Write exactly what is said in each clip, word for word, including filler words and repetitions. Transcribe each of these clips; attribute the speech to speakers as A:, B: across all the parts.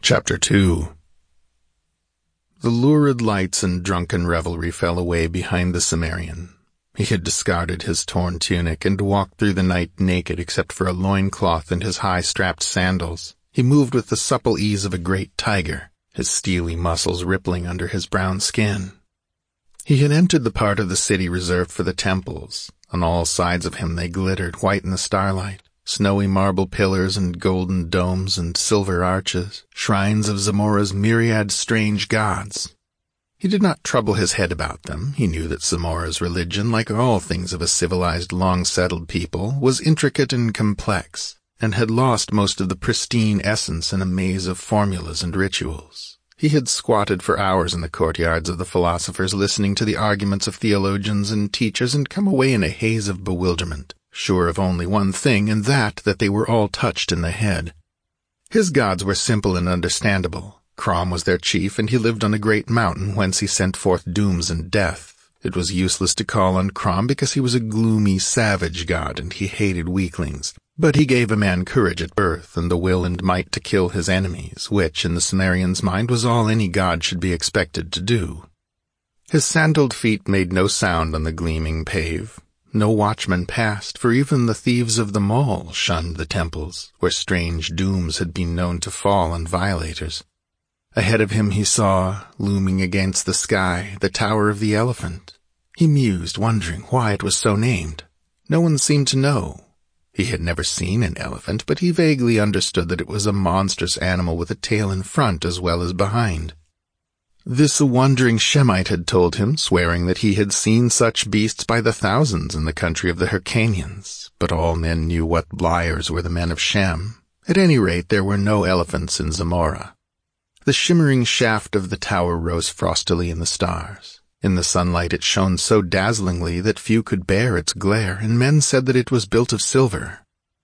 A: Chapter two. The lurid lights and drunken revelry fell away behind the Cimmerian. He had discarded his torn tunic and walked through the night naked except for a loincloth and his high-strapped sandals. He moved with the supple ease of a great tiger, his steely muscles rippling under his brown skin. He had entered the part of the city reserved for the temples. On all sides of him they glittered white in the starlight. Snowy marble pillars and golden domes and silver arches, shrines of Zamora's myriad strange gods. He did not trouble his head about them. He knew that Zamora's religion, like all things of a civilized, long-settled people, was intricate and complex, and had lost most of the pristine essence in a maze of formulas and rituals. He had squatted for hours in the courtyards of the philosophers listening to the arguments of theologians and teachers and come away in a haze of bewilderment, sure of only one thing, and that that they were all touched in the head. His gods were simple and understandable. Crom was their chief, and he lived on a great mountain whence he sent forth dooms and death. It was useless to call on Crom because he was a gloomy, savage god, and he hated weaklings. But he gave a man courage at birth, and the will and might to kill his enemies, which, in the Cimmerian's mind, was all any god should be expected to do. His sandaled feet made no sound on the gleaming pave. No watchman passed, for even the thieves of the mall shunned the temples, where strange dooms had been known to fall on violators. Ahead of him he saw, looming against the sky, the Tower of the Elephant. He mused, wondering why it was so named. No one seemed to know. He had never seen an elephant, but he vaguely understood that it was a monstrous animal with a tail in front as well as behind. This a wandering Shemite had told him, swearing that he had seen such beasts by the thousands in the country of the Hyrcanians, but all men knew what liars were the men of Shem. At any rate, there were no elephants in Zamora. The shimmering shaft of the tower rose frostily in the stars. In the sunlight it shone so dazzlingly that few could bear its glare, and men said that it was built of silver.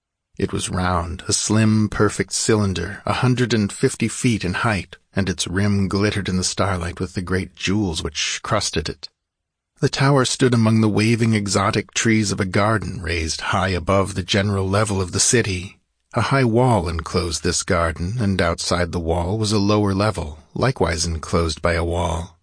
A: It was round, a slim, perfect cylinder, a hundred and fifty feet in height, and its rim glittered in the starlight with the great jewels which crusted it. The tower stood among the waving exotic trees of a garden raised high above the general level of the city. A high wall enclosed this garden, and outside the wall was a lower level, likewise enclosed by a wall.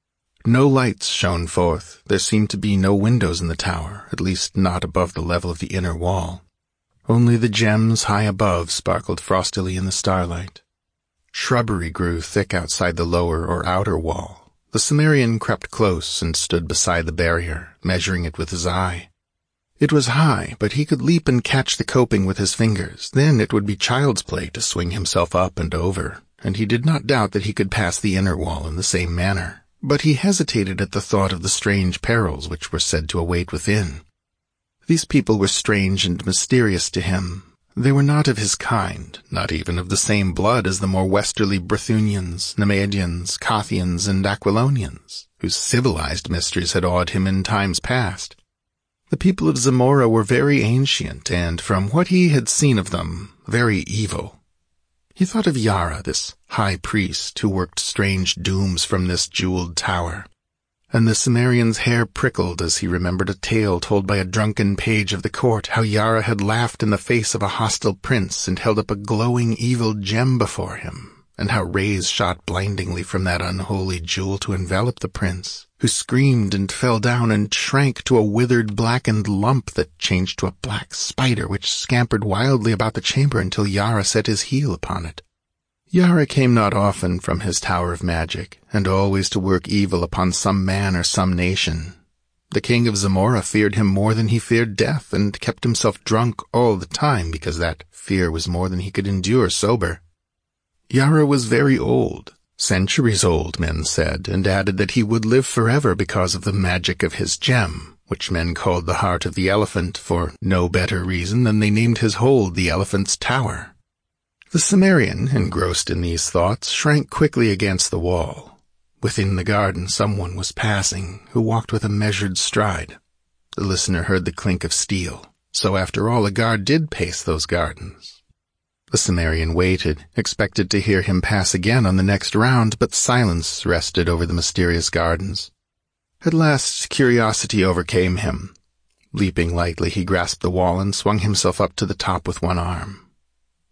A: No lights shone forth. There seemed to be no windows in the tower, at least not above the level of the inner wall. Only the gems high above sparkled frostily in the starlight. Shrubbery grew thick outside the lower or outer wall. The Cimmerian crept close and stood beside the barrier, measuring it with his eye. It was high, but he could leap and catch the coping with his fingers. Then it would be child's play to swing himself up and over, and he did not doubt that he could pass the inner wall in the same manner. But he hesitated at the thought of the strange perils which were said to await within. These people were strange and mysterious to him. They were not of his kind, not even of the same blood as the more westerly Brythunians, Nemedians, Kothians, and Aquilonians, whose civilized mysteries had awed him in times past. The people of Zamora were very ancient, and, from what he had seen of them, very evil. He thought of Yara, this high priest who worked strange dooms from this jeweled tower, and the Cimmerian's hair prickled as he remembered a tale told by a drunken page of the court, how Yara had laughed in the face of a hostile prince and held up a glowing evil gem before him, and how rays shot blindingly from that unholy jewel to envelop the prince, who screamed and fell down and shrank to a withered blackened lump that changed to a black spider which scampered wildly about the chamber until Yara set his heel upon it. Yara came not often from his tower of magic, and always to work evil upon some man or some nation. The king of Zamora feared him more than he feared death, and kept himself drunk all the time because that fear was more than he could endure sober. Yara was very old, centuries old, men said, and added that he would live forever because of the magic of his gem, which men called the Heart of the Elephant for no better reason than they named his hold the Elephant's Tower. The Cimmerian, engrossed in these thoughts, shrank quickly against the wall. Within the garden someone was passing, who walked with a measured stride. The listener heard the clink of steel. So after all, a guard did pace those gardens. The Cimmerian waited, expected to hear him pass again on the next round, but silence rested over the mysterious gardens. At last curiosity overcame him. Leaping lightly, he grasped the wall and swung himself up to the top with one arm.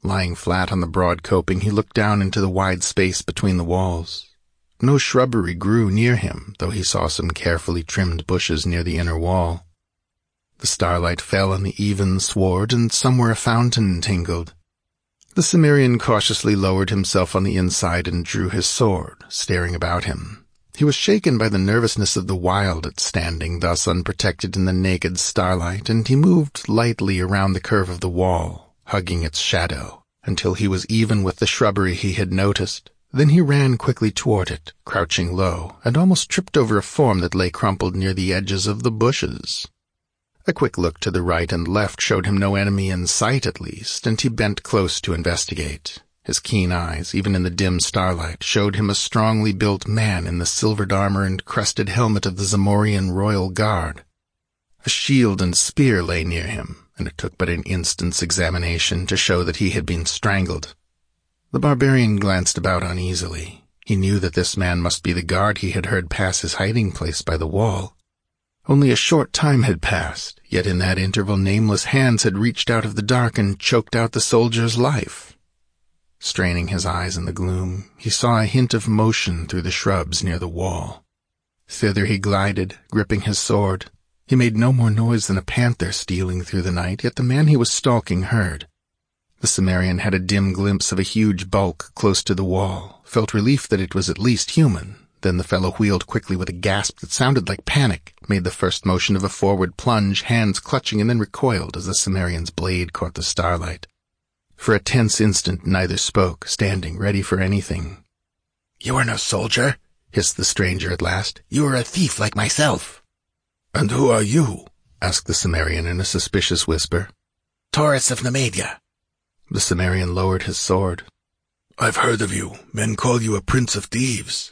A: Lying flat on the broad coping, he looked down into the wide space between the walls. No shrubbery grew near him, though he saw some carefully trimmed bushes near the inner wall. The starlight fell on the even sward, and somewhere a fountain tinkled. The Cimmerian cautiously lowered himself on the inside and drew his sword, staring about him. He was shaken by the nervousness of the wild at standing thus unprotected in the naked starlight, and he moved lightly around the curve of the wall, hugging its shadow, until he was even with the shrubbery he had noticed. Then he ran quickly toward it, crouching low, and almost tripped over a form that lay crumpled near the edges of the bushes. A quick look to the right and left showed him no enemy in sight at least, and he bent close to investigate. His keen eyes, even in the dim starlight, showed him a strongly built man in the silvered armor and crested helmet of the Zamorian Royal Guard. A shield and spear lay near him, and it took but an instant's examination to show that he had been strangled. The barbarian glanced about uneasily. He knew that this man must be the guard he had heard pass his hiding place by the wall. Only a short time had passed, yet in that interval nameless hands had reached out of the dark and choked out the soldier's life. Straining his eyes in the gloom, he saw a hint of motion through the shrubs near the wall. Thither he glided, gripping his sword. He made no more noise than a panther stealing through the night, yet the man he was stalking heard. The Cimmerian had a dim glimpse of a huge bulk close to the wall, felt relief that it was at least human. Then the fellow wheeled quickly with a gasp that sounded like panic, made the first motion of a forward plunge, hands clutching, and then recoiled as the Cimmerian's blade caught the starlight. For a tense instant neither spoke, standing ready for anything.
B: "You are no soldier," hissed the stranger at last. "You are a thief like myself."
A: "And who are you?" asked the Cimmerian in a suspicious whisper.
B: "Taurus of Nemedia."
A: The Cimmerian lowered his sword.
C: "I've heard of you. Men call you a prince of thieves."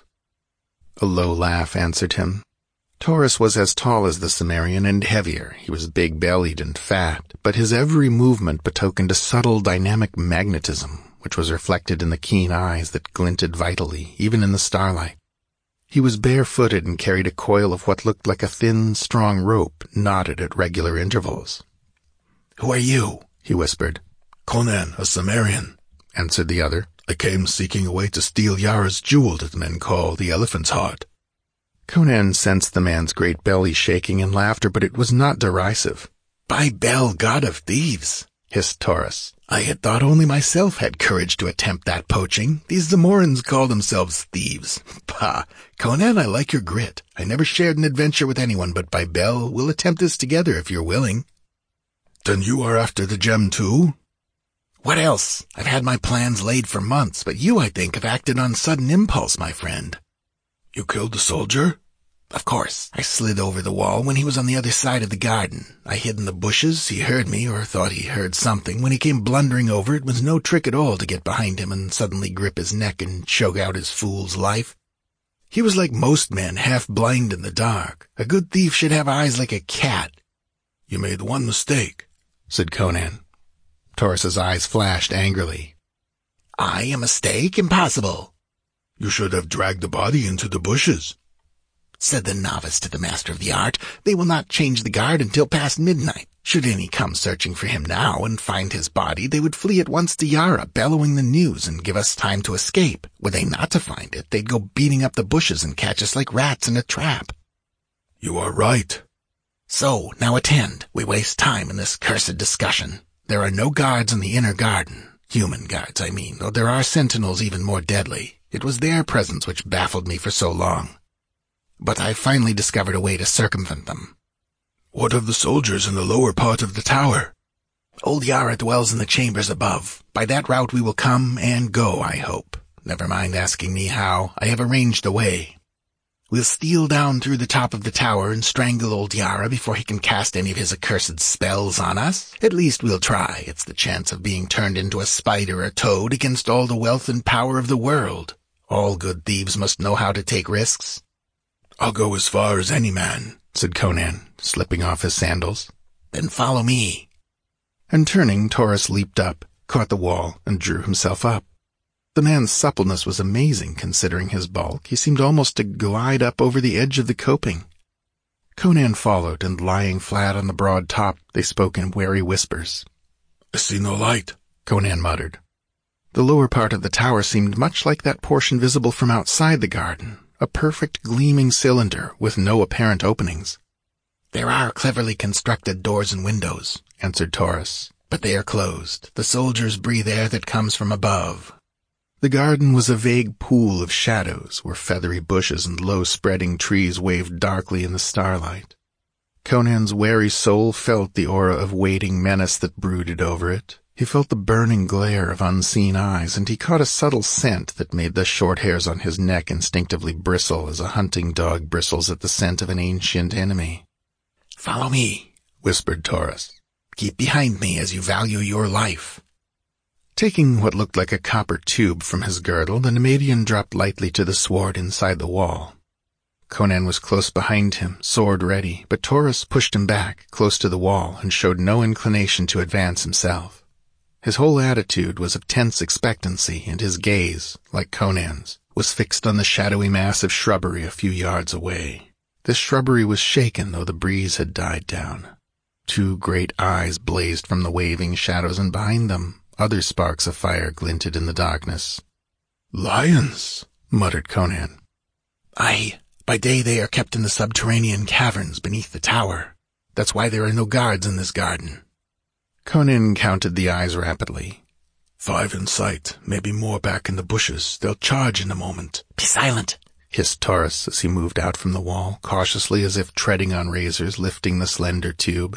A: A low laugh answered him. Taurus was as tall as the Cimmerian and heavier. He was big-bellied and fat, but his every movement betokened a subtle dynamic magnetism, which was reflected in the keen eyes that glinted vitally, even in the starlight. He was barefooted and carried a coil of what looked like a thin, strong rope, knotted at regular intervals.
B: "Who are you?"
A: he whispered.
C: "Conan, a Cimmerian,"
A: answered the other.
C: "I came seeking a way to steal Yara's jewel that men call the Elephant's Heart."
A: Conan sensed the man's great belly shaking in laughter, but it was not derisive.
B: "By Bel, god of thieves," hissed Taurus. "I had thought only myself had courage to attempt that poaching. These Zamorans call themselves thieves. Pah! Conan, I like your grit. I never shared an adventure with anyone, but by Bel, we'll attempt this together if you're willing."
C: "Then you are after the gem too?"
B: "What else? I've had my plans laid for months, but you, I think, have acted on sudden impulse, my friend."
C: "You killed the soldier?"
B: "Of course. I slid over the wall when he was on the other side of the garden. I hid in the bushes. He heard me, or thought he heard something. When he came blundering over, it was no trick at all to get behind him and suddenly grip his neck and choke out his fool's life. He was like most men, half blind in the dark. A good thief should have eyes like a cat."
C: "You made one mistake,"
A: said Conan. Taurus's eyes flashed angrily.
B: "I a mistake? Impossible."
C: "You should have dragged the body into the bushes,"
B: said the novice to the master of the art. "They will not change the guard until past midnight. Should any come searching for him now and find his body, they would flee at once to Yara, bellowing the news, and give us time to escape. Were they not to find it, they'd go beating up the bushes and catch us like rats in a trap."
C: "You are right."
B: "So, now attend. We waste time in this cursed discussion. There are no guards in the inner garden. Human guards, I mean, though there are sentinels even more deadly. It was their presence which baffled me for so long. But I finally discovered a way to circumvent them."
C: "What of the soldiers in the lower part of the tower?"
B: "Old Yara dwells in the chambers above. By that route we will come and go, I hope. Never mind asking me how. I have arranged a way. We'll steal down through the top of the tower and strangle old Yara before he can cast any of his accursed spells on us. At least we'll try. It's the chance of being turned into a spider or toad against all the wealth and power of the world. All good thieves must know how to take risks."
C: "I'll go as far as any man,"
A: said Conan, slipping off his sandals.
B: "Then follow me."
A: And turning, Taurus leaped up, caught the wall, and drew himself up. The man's suppleness was amazing, considering his bulk. He seemed almost to glide up over the edge of the coping. Conan followed, and lying flat on the broad top, they spoke in wary whispers.
C: "I see no light,"
B: Conan muttered. The lower part of the tower seemed much like that portion visible from outside the garden, a perfect gleaming cylinder with no apparent openings. "There are cleverly constructed doors and windows," answered Taurus, "but they are closed. The soldiers breathe air that comes from above." The garden was a vague pool of shadows where feathery bushes and low-spreading trees waved darkly in the starlight. Conan's wary soul felt the aura of waiting menace that brooded over it. He felt the burning glare of unseen eyes, and he caught a subtle scent that made the short hairs on his neck instinctively bristle as a hunting dog bristles at the scent of an ancient enemy. "Follow me," whispered Taurus. "Keep behind me as you value your life." Taking what looked like a copper tube from his girdle, the Nemedian dropped lightly to the sward inside the wall. Conan was close behind him, sword ready, but Taurus pushed him back, close to the wall, and showed no inclination to advance himself. His whole attitude was of tense expectancy, and his gaze, like Conan's, was fixed on the shadowy mass of shrubbery a few yards away. This shrubbery was shaken, though the breeze had died down. Two great eyes blazed from the waving shadows, and behind them, other sparks of fire glinted in the darkness.
C: "Lions,"
B: muttered Conan. "Aye, by day they are kept in the subterranean caverns beneath the tower. That's why there are no guards in this garden." Conan counted the eyes rapidly.
C: "Five in sight, maybe more back in the bushes. They'll charge in a moment."
B: "Be silent," hissed Taurus as he moved out from the wall, cautiously as if treading on razors, lifting the slender tube.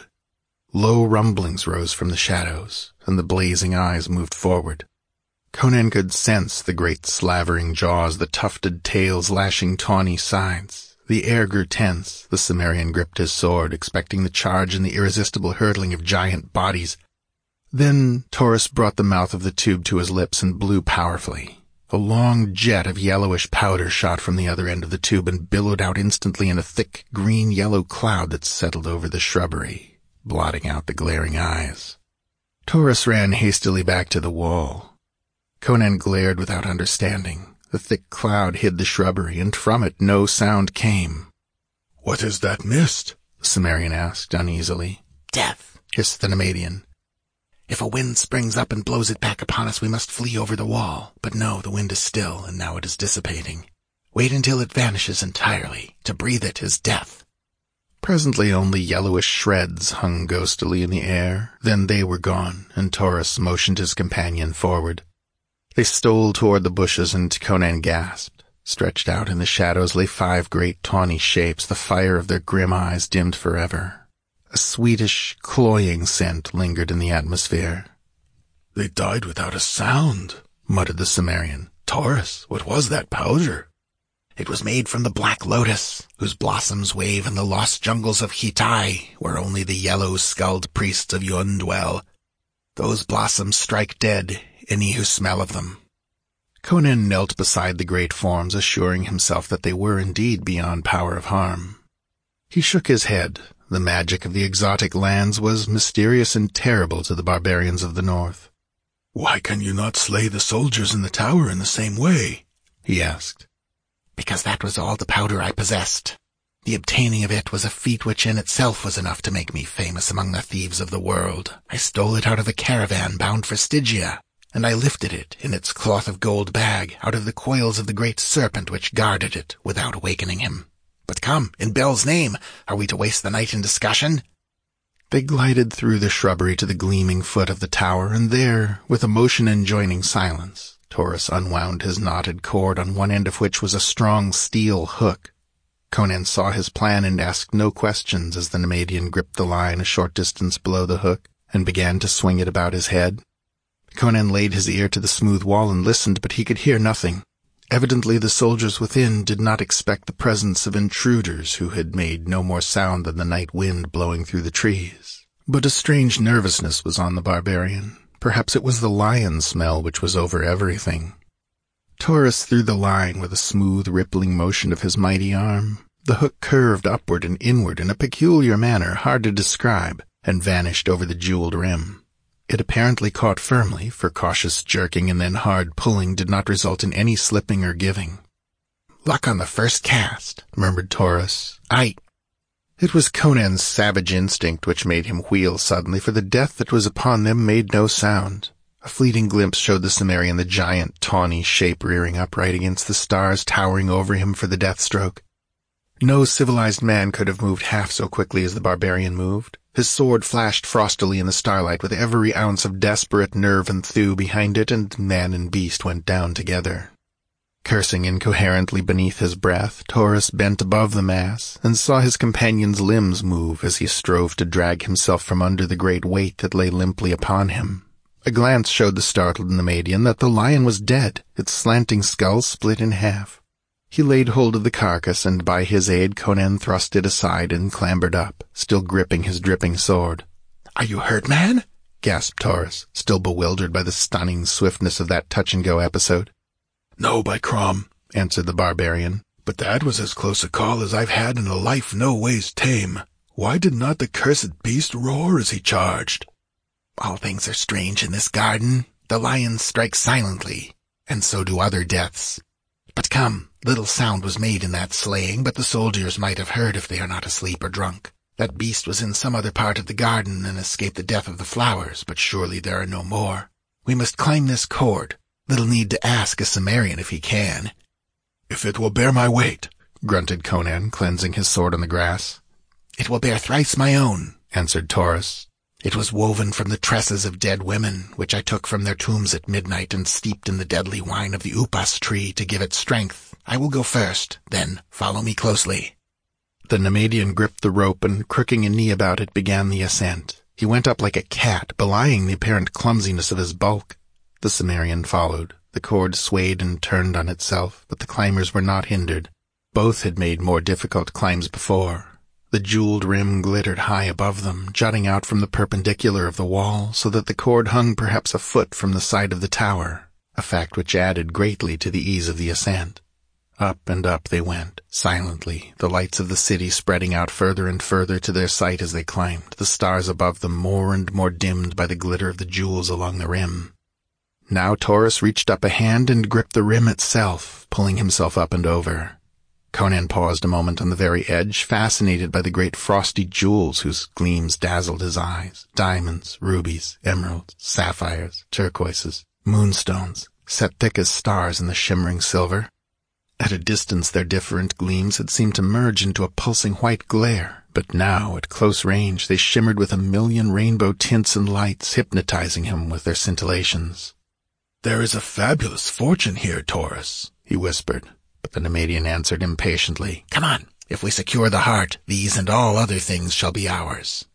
B: Low rumblings rose from the shadows, and the blazing eyes moved forward. Conan could sense the great slavering jaws, the tufted tails lashing tawny sides. The air grew tense. The Cimmerian gripped his sword, expecting the charge and the irresistible hurtling of giant bodies. Then Taurus brought the mouth of the tube to his lips and blew powerfully. A long jet of yellowish powder shot from the other end of the tube and billowed out instantly in a thick green-yellow cloud that settled over the shrubbery, blotting out the glaring eyes. Taurus ran hastily back to the wall. Conan glared without understanding. The thick cloud hid the shrubbery, and from it no sound came.
C: "What is that mist?"
B: the Cimmerian asked uneasily. "Death," hissed the Nemedian. "If a wind springs up and blows it back upon us, we must flee over the wall. But no, the wind is still, and now it is dissipating. Wait until it vanishes entirely. To breathe it is death." Presently only yellowish shreds hung ghostily in the air. Then they were gone, and Taurus motioned his companion forward. They stole toward the bushes, and Conan gasped. Stretched out in the shadows lay five great tawny shapes, the fire of their grim eyes dimmed forever. A sweetish, cloying scent lingered in the atmosphere.
C: "They died without a sound," muttered the Cimmerian. "Taurus, what was that powder?"
B: "It was made from the black lotus, whose blossoms wave in the lost jungles of Hitai, where only the yellow-skulled priests of Yun dwell. Those blossoms strike dead any who smell of them." Conan knelt beside the great forms, assuring himself that they were indeed beyond power of harm. He shook his head. The magic of the exotic lands was mysterious and terrible to the barbarians of the north.
C: "Why can you not slay the soldiers in the tower in the same way?"
B: he asked. "Because that was all the powder I possessed. The obtaining of it was a feat which in itself was enough to make me famous among the thieves of the world. I stole it out of a caravan bound for Stygia, and I lifted it in its cloth of gold bag out of the coils of the great serpent which guarded it without awakening him. But come, in Bel's name, are we to waste the night in discussion?" They glided through the shrubbery to the gleaming foot of the tower, and there, with a motion enjoining silence, Taurus unwound his knotted cord, on one end of which was a strong steel hook. Conan saw his plan and asked no questions as the Nemedian gripped the line a short distance below the hook and began to swing it about his head. Conan laid his ear to the smooth wall and listened, but he could hear nothing. Evidently the soldiers within did not expect the presence of intruders who had made no more sound than the night wind blowing through the trees. But a strange nervousness was on the barbarian. Perhaps it was the lion smell which was over everything. Taurus threw the line with a smooth, rippling motion of his mighty arm. The hook curved upward and inward in a peculiar manner hard to describe, and vanished over the jeweled rim. It apparently caught firmly, for cautious jerking and then hard pulling did not result in any slipping or giving. "Luck on the first cast," murmured Taurus. I... It was Conan's savage instinct which made him wheel suddenly, for the death that was upon them made no sound.
A: A fleeting glimpse showed the Cimmerian the giant, tawny shape rearing upright against the stars towering over him for the death stroke. No civilized man could have moved half so quickly as the barbarian moved. His sword flashed frostily in the starlight with every ounce of desperate nerve and thew behind it, and man and beast went down together. Cursing incoherently beneath his breath, Taurus bent above the mass and saw his companion's limbs move as he strove to drag himself from under the great weight that lay limply upon him. A glance showed the startled Nemedian that the lion was dead, its slanting skull split in half. He laid hold of the carcass, and by his aid Conan thrust it aside and clambered up, still gripping his dripping sword.
B: "Are you hurt, man?"
A: gasped Taurus, still bewildered by the stunning swiftness of that touch-and-go episode.
C: "No, by Crom,"
A: answered the barbarian.
C: "But that was as close a call as I've had in a life no ways tame. Why did not the cursed beast roar as he charged?"
B: "All things are strange in this garden. The lions strike silently, and so do other deaths. But come, little sound was made in that slaying, but the soldiers might have heard if they are not asleep or drunk. That beast was in some other part of the garden and escaped the death of the flowers, but surely there are no more. We must climb this cord. Little need to ask a Cimmerian if he can."
C: "If it will bear my weight,"
A: grunted Conan, cleansing his sword on the grass.
B: "It will bear thrice my own,"
A: answered Taurus.
B: "It was woven from the tresses of dead women, which I took from their tombs at midnight and steeped in the deadly wine of the upas tree to give it strength. I will go first, then follow me closely."
A: The Nemedian gripped the rope and, crooking a knee about it, began the ascent. He went up like a cat, belying the apparent clumsiness of his bulk. The Cimmerian followed. The cord swayed and turned on itself, but the climbers were not hindered. Both had made more difficult climbs before. The jeweled rim glittered high above them, jutting out from the perpendicular of the wall, so that the cord hung perhaps a foot from the side of the tower, a fact which added greatly to the ease of the ascent. Up and up they went, silently, the lights of the city spreading out further and further to their sight as they climbed, the stars above them more and more dimmed by the glitter of the jewels along the rim. Now Taurus reached up a hand and gripped the rim itself, pulling himself up and over. Conan paused a moment on the very edge, fascinated by the great frosty jewels whose gleams dazzled his eyes. Diamonds, rubies, emeralds, sapphires, turquoises, moonstones, set thick as stars in the shimmering silver. At a distance their different gleams had seemed to merge into a pulsing white glare, but now, at close range, they shimmered with a million rainbow tints and lights, hypnotizing him with their scintillations.
C: "There is a fabulous fortune here, Taurus," he whispered.
A: But the Nemedian answered impatiently,
B: "Come on. If we secure the heart, these and all other things shall be ours."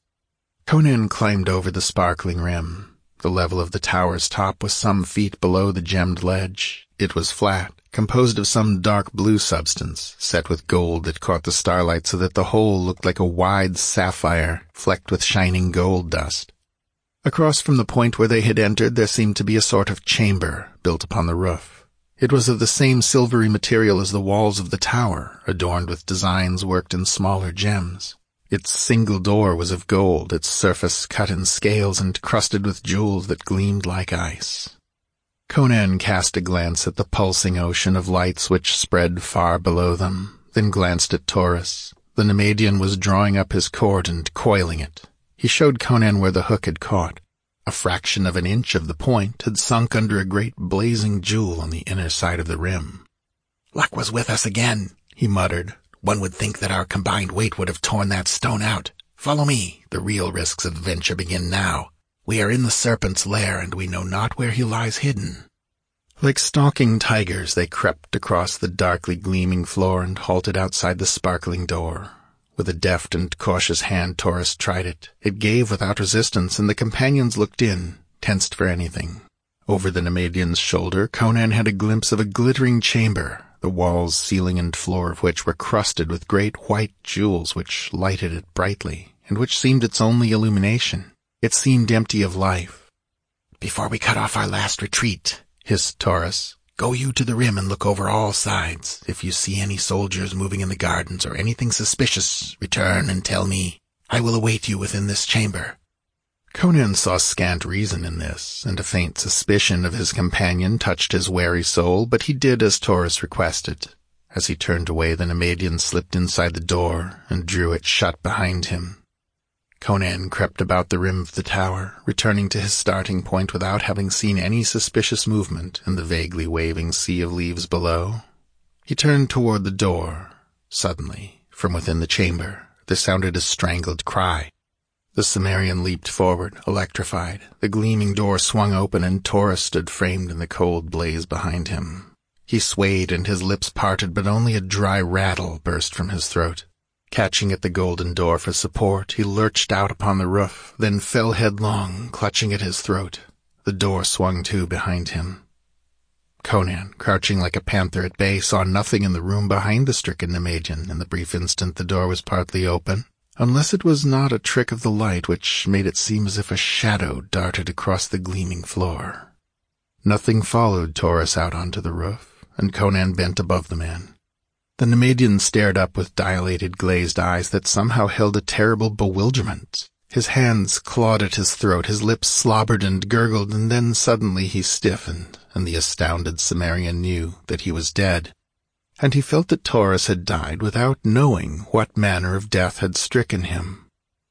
A: Conan climbed over the sparkling rim. The level of the tower's top was some feet below the gemmed ledge. It was flat, composed of some dark blue substance, set with gold that caught the starlight so that the whole looked like a wide sapphire, flecked with shining gold dust. Across from the point where they had entered there seemed to be a sort of chamber, built upon the roof. It was of the same silvery material as the walls of the tower, adorned with designs worked in smaller gems. Its single door was of gold, its surface cut in scales and crusted with jewels that gleamed like ice. Conan cast a glance at the pulsing ocean of lights which spread far below them, then glanced at Taurus. The Nemedian was drawing up his cord and coiling it. He showed Conan where the hook had caught. A fraction of an inch of the point had sunk under a great blazing jewel on the inner side of the rim.
B: "Luck was with us again," he muttered. "One would think that our combined weight would have torn that stone out. Follow me. The real risks of the venture begin now. We are in the serpent's lair, and we know not where he lies hidden."
A: Like stalking tigers, they crept across the darkly gleaming floor and halted outside the sparkling door. With a deft and cautious hand, Taurus tried it. It gave without resistance, and the companions looked in, tensed for anything. Over the Nemedian's shoulder, Conan had a glimpse of a glittering chamber, the walls, ceiling, and floor of which were crusted with great white jewels which lighted it brightly, and which seemed its only illumination. It seemed empty of life.
B: "Before we cut off our last retreat,"
A: hissed Taurus,
B: "go you to the rim and look over all sides. If you see any soldiers moving in the gardens or anything suspicious, return and tell me. I will await you within this chamber."
A: Conan saw scant reason in this, and a faint suspicion of his companion touched his wary soul, but he did as Taurus requested. As he turned away, the Nemedian slipped inside the door and drew it shut behind him. Conan crept about the rim of the tower, returning to his starting point without having seen any suspicious movement in the vaguely waving sea of leaves below. He turned toward the door. Suddenly, from within the chamber, there sounded a strangled cry. The Cimmerian leaped forward, electrified. The gleaming door swung open and Taurus stood framed in the cold blaze behind him. He swayed and his lips parted, but only a dry rattle burst from his throat. Catching at the golden door for support, he lurched out upon the roof, then fell headlong, clutching at his throat. The door swung to behind him. Conan, crouching like a panther at bay, saw nothing in the room behind the stricken Nemedian in the brief instant the door was partly open, unless it was not a trick of the light which made it seem as if a shadow darted across the gleaming floor. Nothing followed Taurus out onto the roof, and Conan bent above the man. The Nemedian stared up with dilated, glazed eyes that somehow held a terrible bewilderment. His hands clawed at his throat, his lips slobbered and gurgled, and then suddenly he stiffened, and the astounded Cimmerian knew that he was dead. And he felt that Taurus had died without knowing what manner of death had stricken him.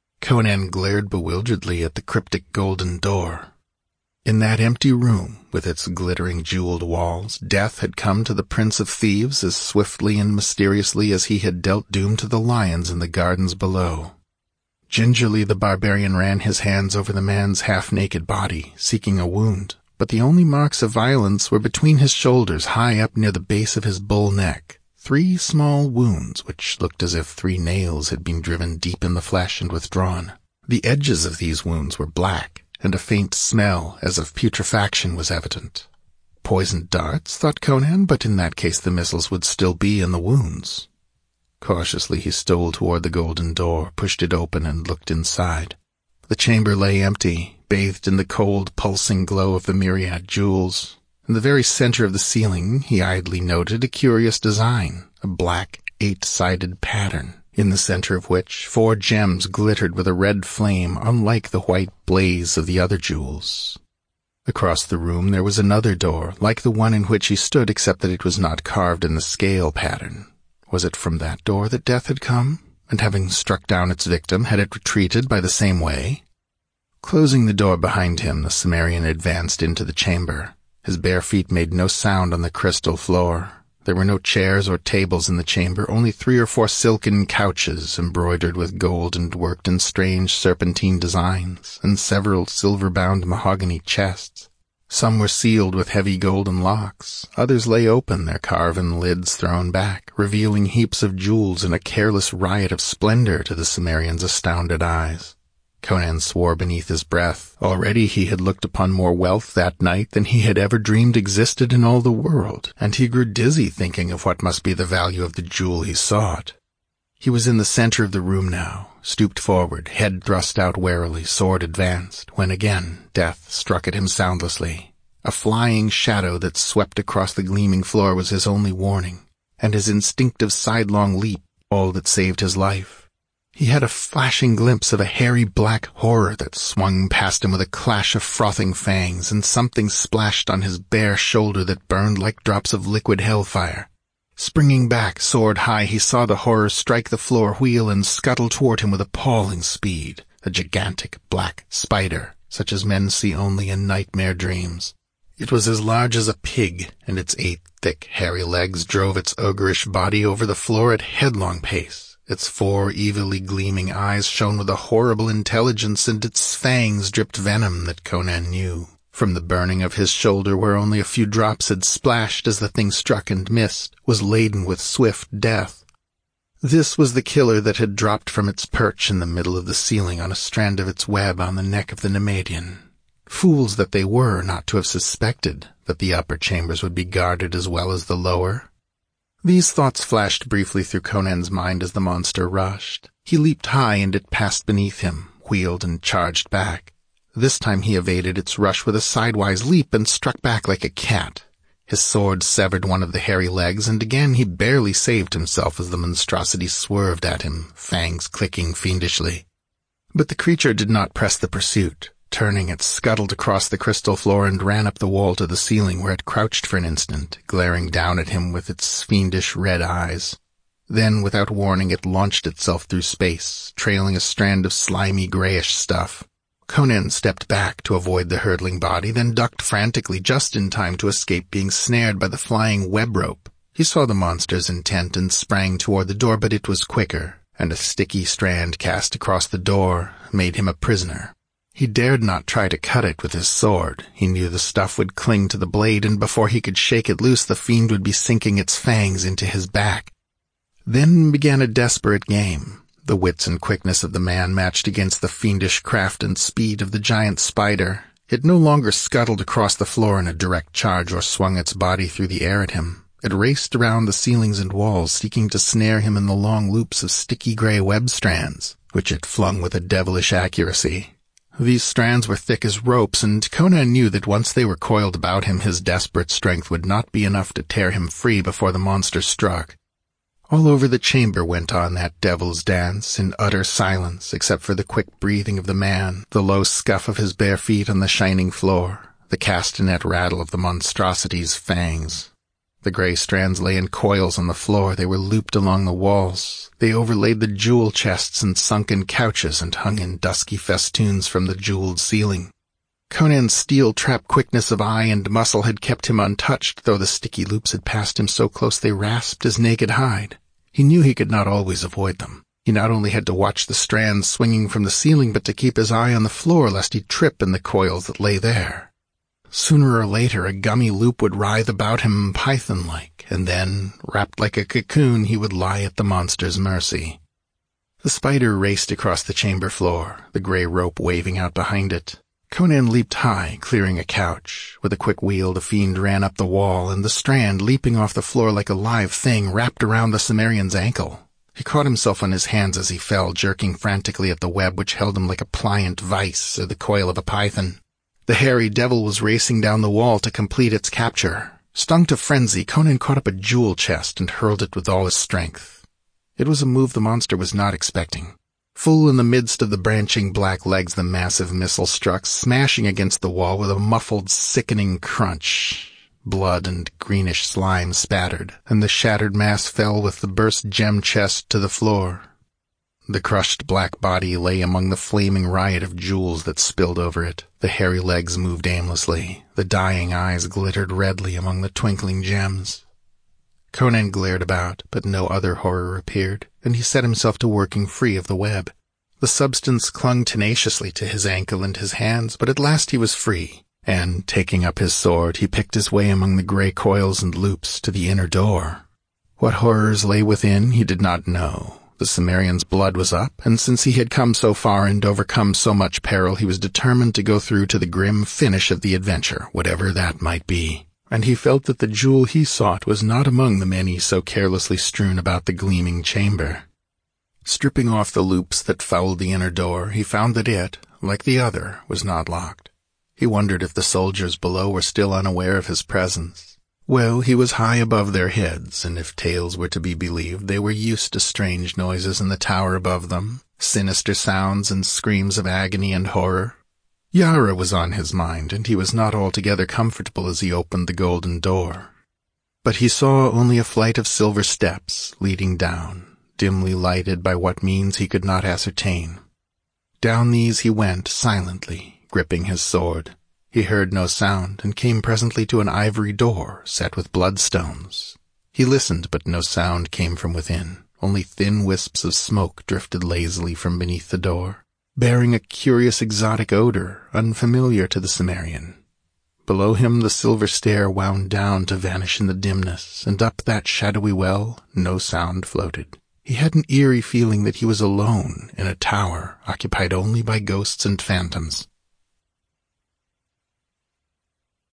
A: Conan glared bewilderedly at the cryptic golden door. In that empty room, with its glittering jeweled walls, death had come to the Prince of Thieves as swiftly and mysteriously as he had dealt doom to the lions in the gardens below. Gingerly the barbarian ran his hands over the man's half-naked body, seeking a wound, but the only marks of violence were between his shoulders, high up near the base of his bull neck. Three small wounds, which looked as if three nails had been driven deep in the flesh and withdrawn. The edges of these wounds were black, and a faint smell as of putrefaction was evident. Poisoned darts, thought Conan, but in that case the missiles would still be in the wounds. Cautiously he stole toward the golden door, pushed it open, and looked inside. The chamber lay empty, bathed in the cold, pulsing glow of the myriad jewels. In the very center of the ceiling he idly noted a curious design, a black, eight-sided pattern, in the center of which four gems glittered with a red flame unlike the white blaze of the other jewels. Across the room there was another door, like the one in which he stood, except that it was not carved in the scale pattern. Was it from that door that death had come, and having struck down its victim, had it retreated by the same way? Closing the door behind him, the Cimmerian advanced into the chamber. His bare feet made no sound on the crystal floor. There were no chairs or tables in the chamber, only three or four silken couches embroidered with gold and worked in strange serpentine designs, and several silver-bound mahogany chests. Some were sealed with heavy golden locks, others lay open, their carven lids thrown back, revealing heaps of jewels in a careless riot of splendor to the Cimmerian's astounded eyes. Conan swore beneath his breath. Already he had looked upon more wealth that night than he had ever dreamed existed in all the world, and he grew dizzy thinking of what must be the value of the jewel he sought. He was in the center of the room now, stooped forward, head thrust out warily, sword advanced, when again death struck at him soundlessly. A flying shadow that swept across the gleaming floor was his only warning, and his instinctive sidelong leap all that saved his life. He had a flashing glimpse of a hairy black horror that swung past him with a clash of frothing fangs, and something splashed on his bare shoulder that burned like drops of liquid hellfire. Springing back, sword high, he saw the horror strike the floor, wheel, and scuttle toward him with appalling speed, a gigantic black spider, such as men see only in nightmare dreams. It was as large as a pig, and its eight thick, hairy legs drove its ogreish body over the floor at headlong pace. Its four evilly gleaming eyes shone with a horrible intelligence, and its fangs dripped venom that Conan knew. From the burning of his shoulder, where only a few drops had splashed as the thing struck and missed, was laden with swift death. This was the killer that had dropped from its perch in the middle of the ceiling on a strand of its web on the neck of the Nemedian. Fools that they were not to have suspected that the upper chambers would be guarded as well as the lower. These thoughts flashed briefly through Conan's mind as the monster rushed. He leaped high, and it passed beneath him, wheeled and charged back. This time he evaded its rush with a sidewise leap and struck back like a cat. His sword severed one of the hairy legs, and again he barely saved himself as the monstrosity swerved at him, fangs clicking fiendishly. But the creature did not press the pursuit. Turning, it scuttled across the crystal floor and ran up the wall to the ceiling, where it crouched for an instant, glaring down at him with its fiendish red eyes. Then, without warning, it launched itself through space, trailing a strand of slimy grayish stuff. Conan stepped back to avoid the hurtling body, then ducked frantically just in time to escape being snared by the flying web rope. He saw the monster's intent and sprang toward the door, but it was quicker, and a sticky strand cast across the door made him a prisoner. He dared not try to cut it with his sword. He knew the stuff would cling to the blade, and before he could shake it loose, the fiend would be sinking its fangs into his back. Then began a desperate game. The wits and quickness of the man matched against the fiendish craft and speed of the giant spider. It no longer scuttled across the floor in a direct charge or swung its body through the air at him. It raced around the ceilings and walls, seeking to snare him in the long loops of sticky gray web strands, which it flung with a devilish accuracy. These strands were thick as ropes, and Conan knew that once they were coiled about him, his desperate strength would not be enough to tear him free before the monster struck. All over the chamber went on that devil's dance, in utter silence, except for the quick breathing of the man, the low scuff of his bare feet on the shining floor, the castanet rattle of the monstrosity's fangs. The gray strands lay in coils on the floor. They were looped along the walls. They overlaid the jewel chests and sunken couches and hung in dusky festoons from the jeweled ceiling. Conan's steel-trap quickness of eye and muscle had kept him untouched, though the sticky loops had passed him so close they rasped his naked hide. He knew he could not always avoid them. He not only had to watch the strands swinging from the ceiling, but to keep his eye on the floor lest he trip in the coils that lay there. Sooner or later, a gummy loop would writhe about him python-like, and then, wrapped like a cocoon, he would lie at the monster's mercy. The spider raced across the chamber floor, the gray rope waving out behind it. Conan leaped high, clearing a couch. With a quick wheel, the fiend ran up the wall, and the strand, leaping off the floor like a live thing, wrapped around the Cimmerian's ankle. He caught himself on his hands as he fell, jerking frantically at the web which held him like a pliant vice or the coil of a python. The hairy devil was racing down the wall to complete its capture. Stung to frenzy, Conan caught up a jewel chest and hurled it with all his strength. It was a move the monster was not expecting. Full in the midst of the branching black legs, the massive missile struck, smashing against the wall with a muffled, sickening crunch. Blood and greenish slime spattered, and the shattered mass fell with the burst gem chest to the floor. The crushed black body lay among the flaming riot of jewels that spilled over it. The hairy legs moved aimlessly. The dying eyes glittered redly among the twinkling gems. Conan glared about, but no other horror appeared, and he set himself to working free of the web. The substance clung tenaciously to his ankle and his hands, but at last he was free, and, taking up his sword, he picked his way among the gray coils and loops to the inner door. What horrors lay within he did not know. The Cimmerian's blood was up, and since he had come so far and overcome so much peril, he was determined to go through to the grim finish of the adventure, whatever that might be. And he felt that the jewel he sought was not among the many so carelessly strewn about the gleaming chamber. Stripping off the loops that fouled the inner door, he found that it, like the other, was not locked. He wondered if the soldiers below were still unaware of his presence. Well, he was high above their heads, and if tales were to be believed, they were used to strange noises in the tower above them, sinister sounds and screams of agony and horror. Yara was on his mind, and he was not altogether comfortable as he opened the golden door. But he saw only a flight of silver steps leading down, dimly lighted by what means he could not ascertain. Down these he went silently, gripping his sword. He heard no sound, and came presently to an ivory door set with bloodstones. He listened, but no sound came from within. Only thin wisps of smoke drifted lazily from beneath the door, bearing a curious exotic odor, unfamiliar to the Cimmerian. Below him the silver stair wound down to vanish in the dimness, and up that shadowy well no sound floated. He had an eerie feeling that he was alone in a tower occupied only by ghosts and phantoms.